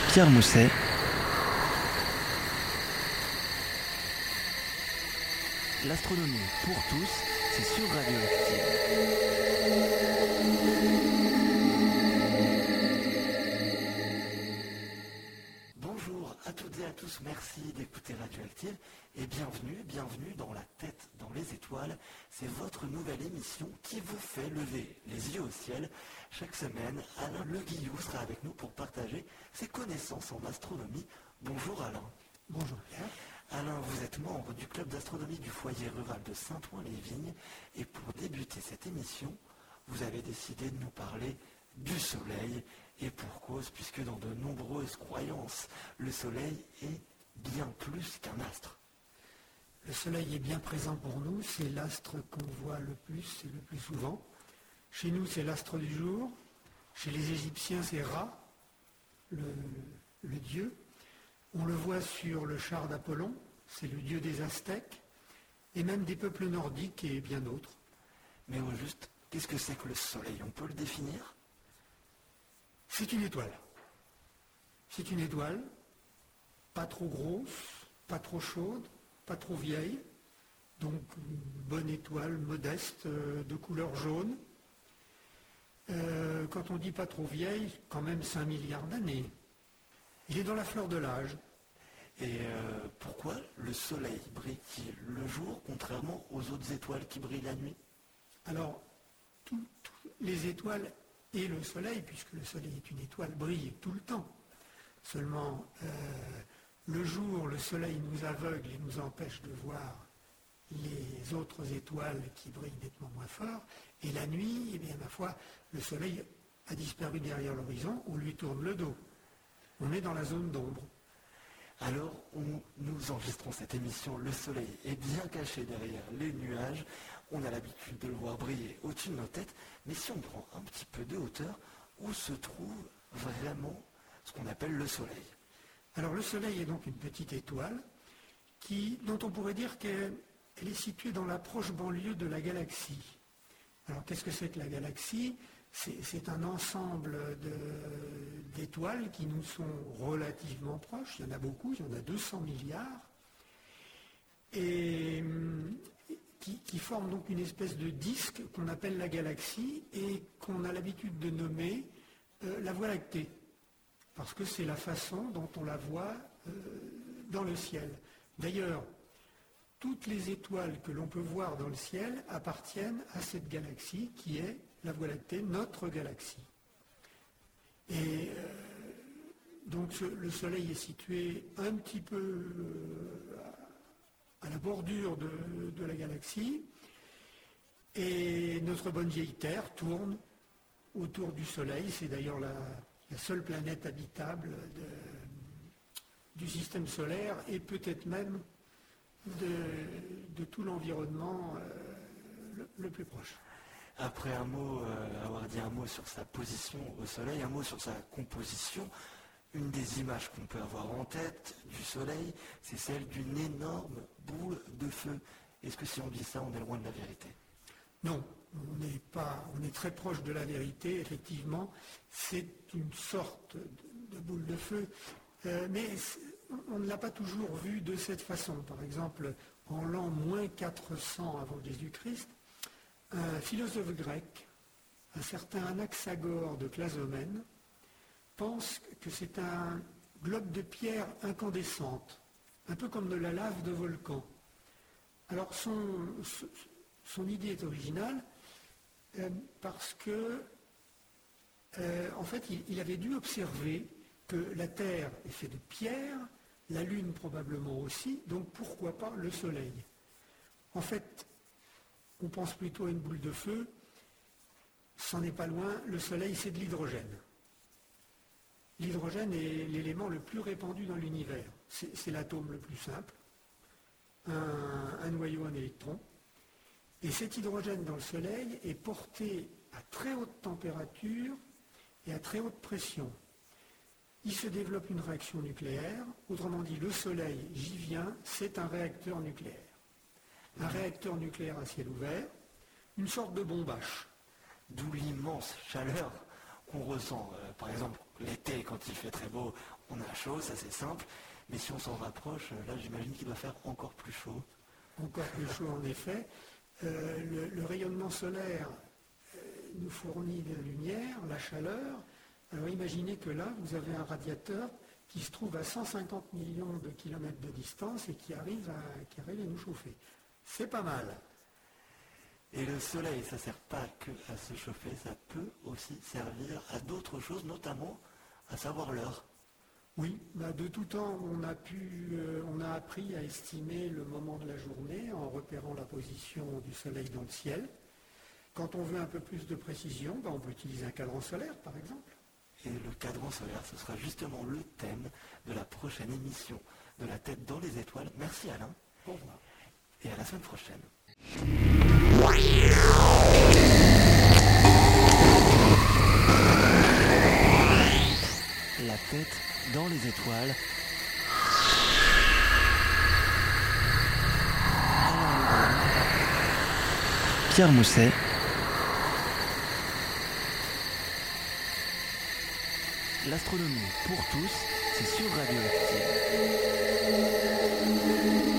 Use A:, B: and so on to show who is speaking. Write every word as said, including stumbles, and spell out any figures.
A: Pierre Mousset. L'astronomie pour tous, c'est sur Radioactive. Bonjour à toutes et à tous, merci d'écouter Radioactive et bienvenue, bienvenue dans La Tête dans les étoiles. C'est votre nouvelle émission qui vous fait lever les yeux au ciel. Chaque semaine, Alain Le Guillou sera avec nous pour partager ses connaissances en astronomie. Bonjour Alain.
B: Bonjour Pierre.
A: Alain, vous êtes membre du club d'astronomie du foyer rural de Saint-Ouen-les-Vignes et pour débuter cette émission, vous avez décidé de nous parler du Soleil et pour cause, puisque dans de nombreuses croyances, le Soleil est bien plus qu'un astre.
B: Le Soleil est bien présent pour nous, c'est l'astre qu'on voit le plus et le plus souvent. Chez nous, c'est l'astre du jour. Chez les Égyptiens, c'est Ra, le, le dieu. On le voit sur le char d'Apollon, c'est le dieu des Aztèques, et même des peuples nordiques et bien d'autres.
A: Mais au juste, qu'est-ce que c'est que le Soleil? On peut le définir?
B: C'est une étoile. C'est une étoile, pas trop grosse, pas trop chaude, pas trop vieille, donc une bonne étoile modeste euh, de couleur jaune. Euh, quand on dit pas trop vieille, quand même cinq milliards d'années. Il est dans la fleur de l'âge.
A: Et euh, pourquoi le Soleil brille-t-il le jour, contrairement aux autres étoiles qui brillent la nuit?
B: Alors, toutes les étoiles et le Soleil, puisque le Soleil est une étoile, brillent tout le temps. Seulement, euh, le jour, le Soleil nous aveugle et nous empêche de voir les autres étoiles qui brillent nettement moins fort. Et la nuit, eh bien, ma foi, le Soleil a disparu derrière l'horizon, on lui tourne le dos. On est dans la zone d'ombre.
A: Alors, on, nous enregistrons cette émission, le Soleil est bien caché derrière les nuages. On a l'habitude de le voir briller au-dessus de nos têtes. Mais si on prend un petit peu de hauteur, où se trouve vraiment ce qu'on appelle le Soleil?
B: Alors, le Soleil est donc une petite étoile qui, dont on pourrait dire qu'elle elle est située dans la proche banlieue de la galaxie. Alors, qu'est-ce que c'est que la galaxie? C'est, c'est un ensemble de, d'étoiles qui nous sont relativement proches. Il y en a beaucoup, il y en a deux cents milliards. Et qui, qui forment donc une espèce de disque qu'on appelle la galaxie et qu'on a l'habitude de nommer euh, la Voie lactée. Parce que c'est la façon dont on la voit euh, dans le ciel. D'ailleurs, toutes les étoiles que l'on peut voir dans le ciel appartiennent à cette galaxie qui est la Voie lactée, notre galaxie. Et euh, donc ce, le Soleil est situé un petit peu euh, à la bordure de, de la galaxie et notre bonne vieille Terre tourne autour du Soleil. C'est d'ailleurs la, la seule planète habitable de, du système solaire et peut-être même de, de tout l'environnement euh, le, le plus proche.
A: Après un mot, euh, avoir dit un mot sur sa position au Soleil, un mot sur sa composition, une des images qu'on peut avoir en tête du Soleil, c'est celle d'une énorme boule de feu. Est-ce que si on dit ça, on est loin de la vérité?
B: Non, on n'est pas, on est très proche de la vérité, effectivement. C'est une sorte de, de boule de feu, euh, mais on ne l'a pas toujours vue de cette façon. Par exemple, en l'an moins quatre cents avant Jésus-Christ, un philosophe grec, un certain Anaxagore de Clazomène, pense que c'est un globe de pierre incandescente, un peu comme de la lave de volcan. Alors son, son idée est originale euh, parce que, euh, en fait, il, il avait dû observer que la Terre est faite de pierre, la Lune probablement aussi, donc pourquoi pas le Soleil? En fait, on pense plutôt à une boule de feu, c'en est pas loin, le Soleil c'est de l'hydrogène. L'hydrogène est l'élément le plus répandu dans l'univers. C'est, c'est l'atome le plus simple, un, un noyau, un électron. Et cet hydrogène dans le Soleil est porté à très haute température et à très haute pression. Il se développe une réaction nucléaire, autrement dit le Soleil, j'y viens, c'est un réacteur nucléaire. Un réacteur nucléaire à ciel ouvert, une sorte de bombache.
A: D'où l'immense chaleur qu'on ressent. Euh, par exemple, l'été, quand il fait très beau, on a chaud, ça c'est simple. Mais si on s'en rapproche, là j'imagine qu'il doit faire encore plus chaud.
B: Encore plus chaud en effet. Euh, le, le rayonnement solaire euh, nous fournit la lumière, la chaleur. Alors imaginez que là, vous avez un radiateur qui se trouve à cent cinquante millions de kilomètres de distance et qui arrive à, qui arrive à nous chauffer. C'est pas mal.
A: Et le soleil, ça ne sert pas que à se chauffer, ça peut aussi servir à d'autres choses, notamment à savoir l'heure.
B: Oui, bah de tout temps, on a, pu, euh, on a appris à estimer le moment de la journée en repérant la position du soleil dans le ciel. Quand on veut un peu plus de précision, bah on peut utiliser un cadran solaire, par exemple.
A: Et le cadran solaire, ce sera justement le thème de la prochaine émission de La Tête dans les étoiles. Merci Alain.
B: Au revoir.
A: Et à la semaine prochaine. La Tête dans les étoiles. Pierre Mousset. L'astronomie pour tous, c'est sur Radioactive.